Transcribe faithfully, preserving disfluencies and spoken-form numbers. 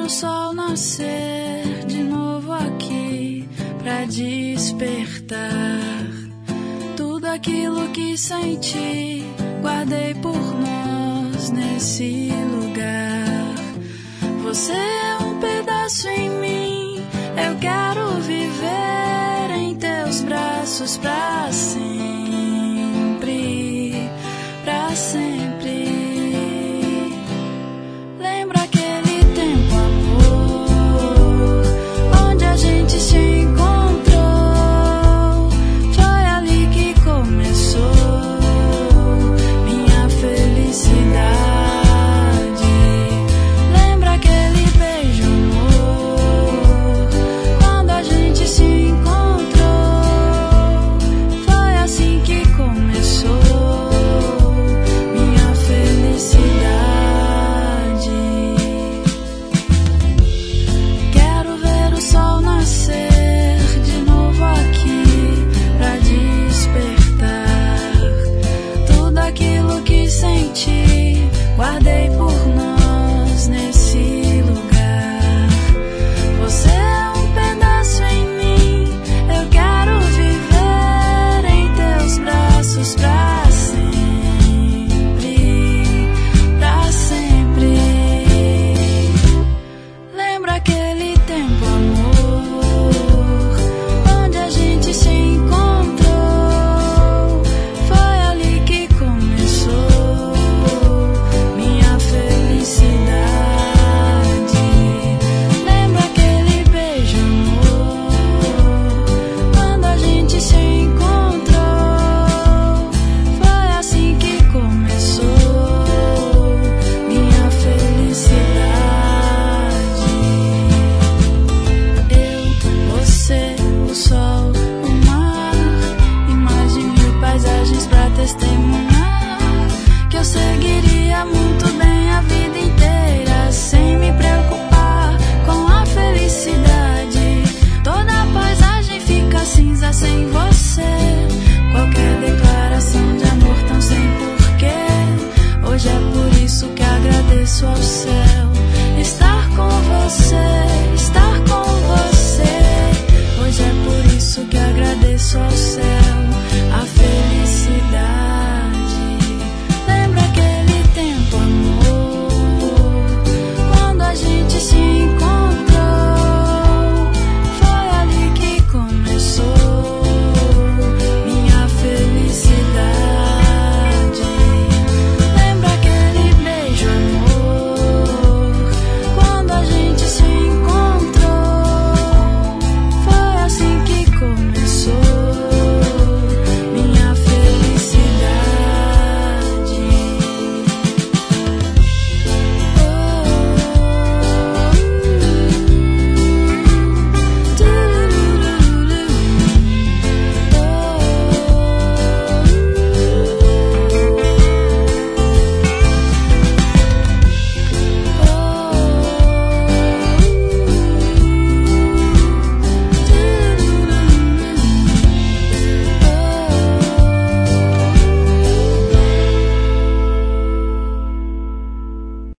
o sol nascer de novo aqui pra despertar tudo aquilo que senti, guardei por nós nesse lugar. Você é um pedaço em mim, eu quero viver em teus braços pra sempre, pra sempre. Lembra aquele tempo, amor, onde a gente se encontrou? Foi ali que começou minha felicidade. Lembra aquele beijo, amor, quando a gente se encontrou? Foi assim que começou minha felicidade. Quero ver o sol nascer de novo aqui pra despertar tudo aquilo que senti, guardei por nós nesse lugar. Você é um pedaço em mim, eu quero viver em teus braços pra sempre, pra sempre. Lembra aquele tempo, amor, onde a gente se encontrou? Foi ali que começou minha felicidade. Lembra aquele beijo, amor, quando a gente se encontrou? Foi assim que começou minha felicidade. Eu, você, o sol, o mar e mais de mil paisagens pra testemunhar que eu seguiria muito bem a vida inteira sem me preocupar com a felicidade. Toda a paisagem fica cinza sem você, qualquer declaração de amor tão sem porquê. Hoje é por isso que agradeço ao céu estar com você.